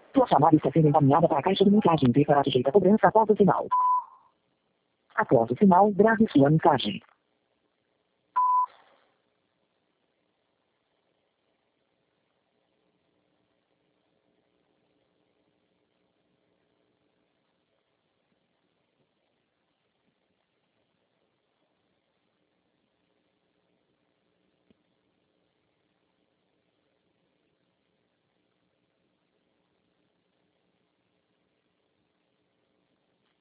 Sua chamada está sendo encaminhada para a caixa de mensagens e será sujeita a cobrança após o sinal. Após o sinal, grave sua mensagem.